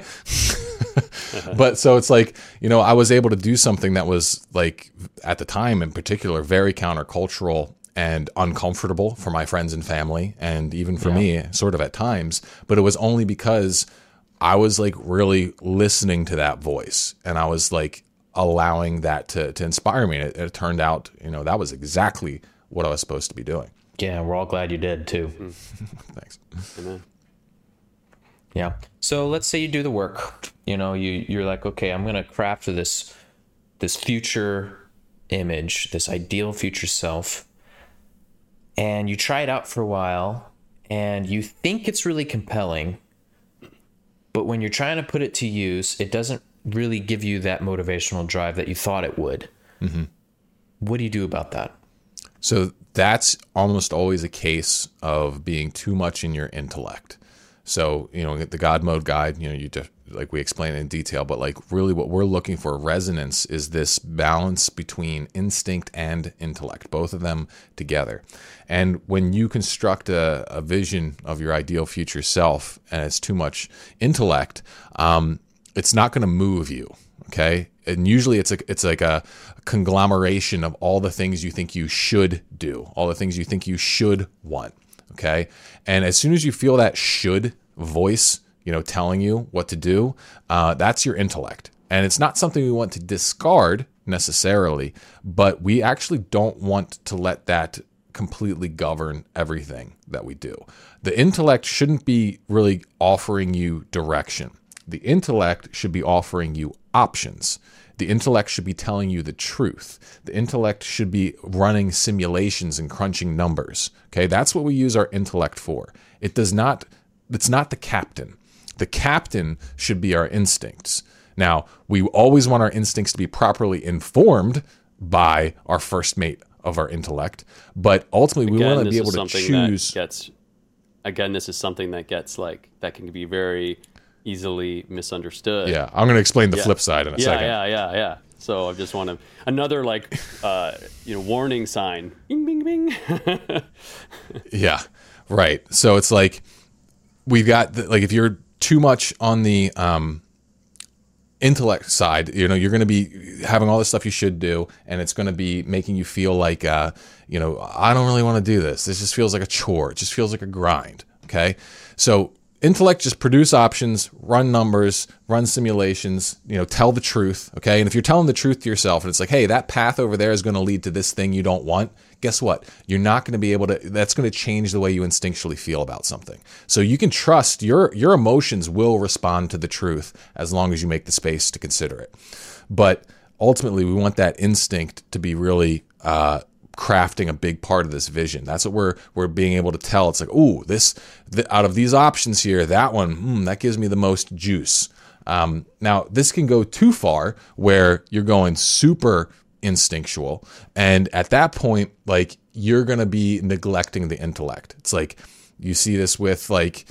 But so it's like, I was able to do something that was like, at the time in particular, very countercultural and uncomfortable for my friends and family, and even for me, sort of at times. But it was only because I was like really listening to that voice, and I was like allowing that to inspire me. And it turned out, that was exactly what I was supposed to be doing. Yeah, we're all glad you did too. Thanks. Amen. Yeah. So let's say you do the work. You're like, okay, I'm gonna craft this future image, this ideal future self, and you try it out for a while, and you think it's really compelling, but when you're trying to put it to use, it doesn't really give you that motivational drive that you thought it would. Mm-hmm. What do you do about that? So that's almost always a case of being too much in your intellect. So, the God Mode Guide, you just, like we explain it in detail, but like really what we're looking for, resonance, is this balance between instinct and intellect, both of them together. And when you construct a vision of your ideal future self and it's too much intellect, it's not going to move you. Okay. And usually it's like a conglomeration of all the things you think you should do, all the things you think you should want. Okay. And as soon as you feel that should voice, telling you what to do, that's your intellect. And it's not something we want to discard necessarily, but we actually don't want to let that completely govern everything that we do. The intellect shouldn't be really offering you direction. The intellect should be offering you options. The intellect should be telling you the truth. The intellect should be running simulations and crunching numbers. Okay, that's what we use our intellect for. It's not the captain. The captain should be our instincts. Now, we always want our instincts to be properly informed by our first mate of our intellect, but ultimately we want to be able to choose. This is something that can be very easily misunderstood. Yeah, I'm going to explain the flip side in a second. Yeah. So I just want to another warning sign. Bing, bing, bing. Yeah, right. So it's like we've got if you're too much on the intellect side, you're going to be having all this stuff you should do, and it's going to be making you feel like I don't really want to do this. This just feels like a chore. It just feels like a grind. Okay, so intellect, just produce options, run numbers, run simulations, tell the truth, okay? And if you're telling the truth to yourself and it's like, hey, that path over there is going to lead to this thing you don't want, guess what? You're not going to be able to, that's going to change the way you instinctually feel about something. So you can trust your emotions will respond to the truth as long as you make the space to consider it. But ultimately, we want that instinct to be really crafting a big part of this vision. That's what we're being able to tell. It's like, ooh, out of these options here, that one, that gives me the most juice. Now, this can go too far where you're going super instinctual, and at that point, you're going to be neglecting the intellect. It's like you see this with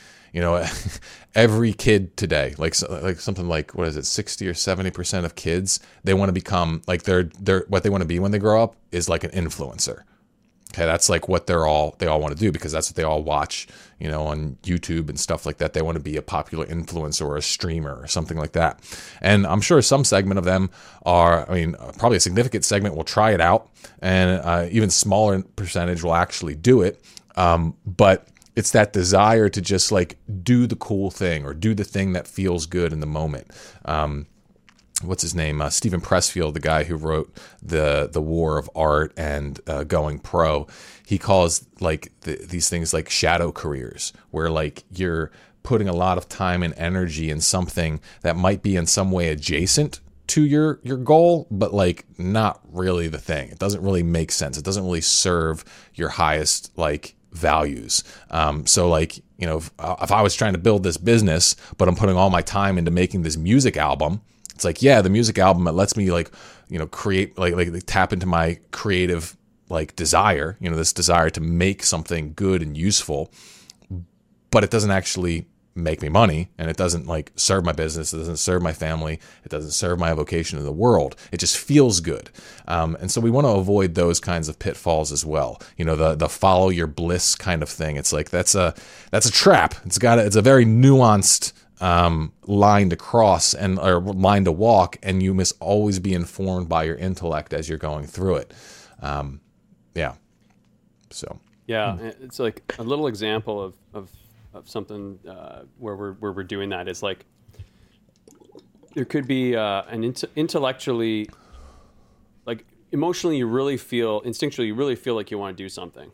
every kid today, something like, what is it, 60 or 70% of kids, they want to become they're what they want to be when they grow up is like an influencer. Okay, that's like what they all want to do, because that's what they all watch, on YouTube and stuff like that. They want to be a popular influencer or a streamer or something like that. And I'm sure some segment of them probably a significant segment will try it out, and even smaller percentage will actually do it. But it's that desire to just do the cool thing or do the thing that feels good in the moment. what's his name? Stephen Pressfield, the guy who wrote the War of Art and Going Pro. He calls like these things like shadow careers, where like you're putting a lot of time and energy in something that might be in some way adjacent to your goal, but like not really the thing. It doesn't really make sense. It doesn't really serve your highest like values. So like, you know, if I was trying to build this business, but I'm putting all my time into making this music album, it's like, yeah, the music album, it lets me like, you know, create like tap into my creative like desire, you know, this desire to make something good and useful, but it doesn't actually make me money, and it doesn't like serve my business, it doesn't serve my family, it doesn't serve my vocation in the world. It just feels good. And so we want to avoid those kinds of pitfalls as well. You know, the follow your bliss kind of thing. It's like that's a trap. It's a very nuanced line to cross or line to walk, and you must always be informed by your intellect as you're going through it. Yeah. So. Yeah, it's like a little example of something where we're doing that is like there could be an intellectually, like emotionally, instinctually you really feel like you want to do something,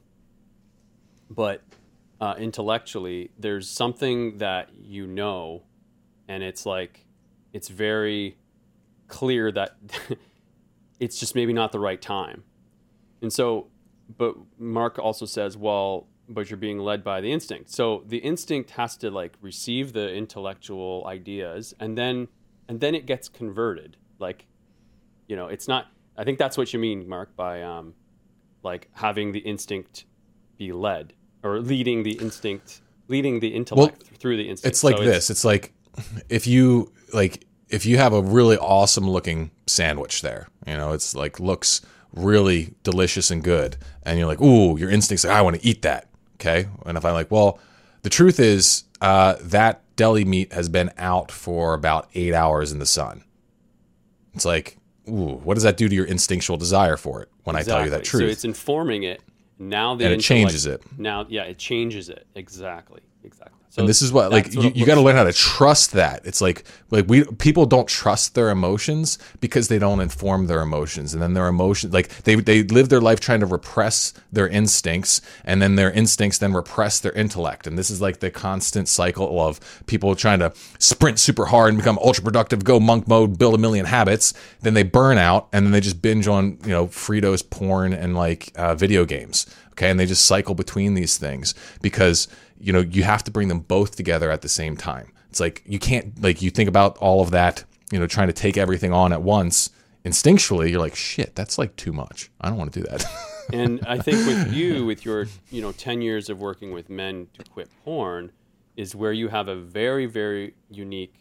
but intellectually there's something that you know, and it's like it's very clear that it's just maybe not the right time, and so. But Mark also says, well, but you're being led by the instinct. So the instinct has to like receive the intellectual ideas, and then it gets converted. Like, you know, it's not. I think that's what you mean, Mark, by like having the instinct be led, or leading the intellect through the instinct. It's like this. It's like if you have a really awesome looking sandwich there, you know, it's like looks really delicious and good, and you're like, ooh, your instinct's like, I want to eat that. Okay. And if I'm like, well, the truth is that deli meat has been out for about 8 hours in the sun. It's like, ooh, what does that do to your instinctual desire for it when I tell you that truth? So it's informing it. Now and it changes it. Now, yeah, it changes it. Exactly. So and this is what, like, you got to learn how to trust that. It's like people don't trust their emotions because they don't inform their emotions, and then their emotions, like they live their life trying to repress their instincts, and then their instincts then repress their intellect, and this is like the constant cycle of people trying to sprint super hard and become ultra productive, go monk mode, build a million habits. Then they burn out, and then they just binge on, you know, Fritos, porn, and like video games. Okay, and they just cycle between these things because, you know, you have to bring them both together at the same time. It's like you can't, like, you think about all of that, you know, trying to take everything on at once. Instinctually, you're like, shit, that's like too much. I don't want to do that. And I think with your, you know, 10 years of working with men to quit porn is where you have a very, very unique,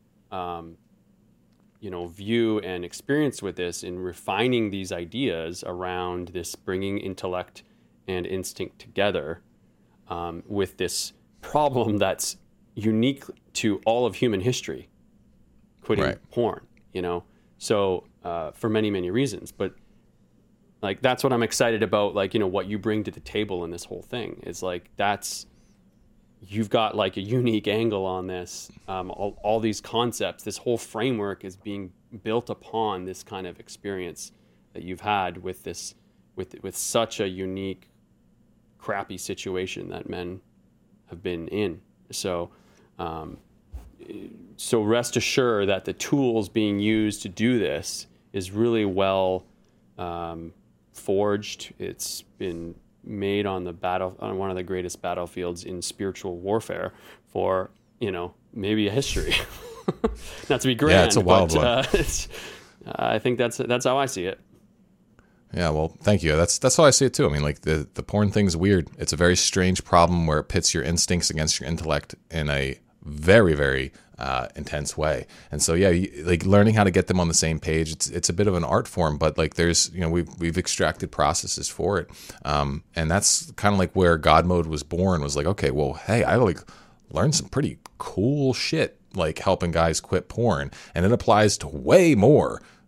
you know, view and experience with this in refining these ideas around this bringing intellect and instinct together. With this problem that's unique to all of human history, quitting porn, you know? So for many, many reasons. But like, that's what I'm excited about, like, you know, what you bring to the table in this whole thing is like, you've got like a unique angle on this. All these concepts, this whole framework is being built upon this kind of experience that you've had with this, with such a unique, crappy situation that men have been in. So rest assured that the tools being used to do this is really well forged. It's been made on one of the greatest battlefields in spiritual warfare for, you know, maybe a history. Not to be grand, yeah, it's a wild one. I think that's how I see it. Yeah, well, thank you. That's how I see it too. I mean, like the porn thing's weird. It's a very strange problem where it pits your instincts against your intellect in a very, very intense way. And so, yeah, like learning how to get them on the same page. It's a bit of an art form, but like there's, you know, we've extracted processes for it, and that's kind of like where God Mode was born. Was like, okay, well, hey, I like learned some pretty cool shit, like helping guys quit porn, and it applies to way more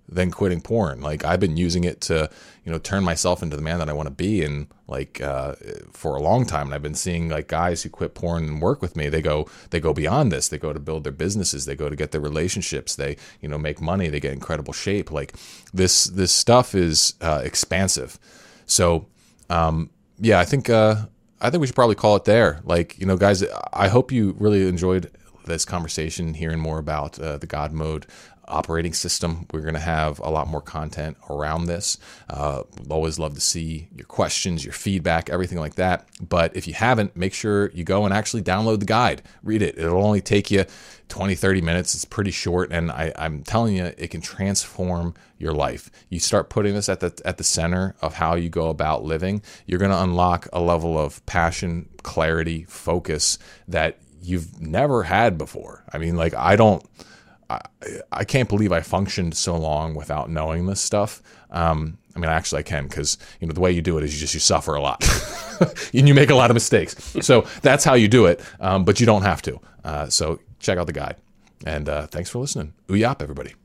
than quitting porn. Like, I've been using it to, turn myself into the man that I want to be. And like, for a long time, and I've been seeing like guys who quit porn and work with me, they go beyond this. They go to build their businesses. They go to get their relationships. They, make money. They get incredible shape. Like this stuff is expansive. So, yeah, I think we should probably call it there. Like, guys, I hope you really enjoyed this conversation, hearing more about the God Mode operating system. We're going to have a lot more content around this. We'd always love to see your questions, your feedback, everything like that. But if you haven't, make sure you go and actually download the guide. Read it. It'll only take you 20, 30 minutes. It's pretty short. And I'm telling you, it can transform your life. You start putting this at the center of how you go about living. You're going to unlock a level of passion, clarity, focus that you've never had before. I mean, like, I can't believe I functioned so long without knowing this stuff. I mean, actually I can, because, the way you do it is you suffer a lot and you make a lot of mistakes. So that's how you do it. But you don't have to. So check out the guide, and thanks for listening. Uyap, everybody.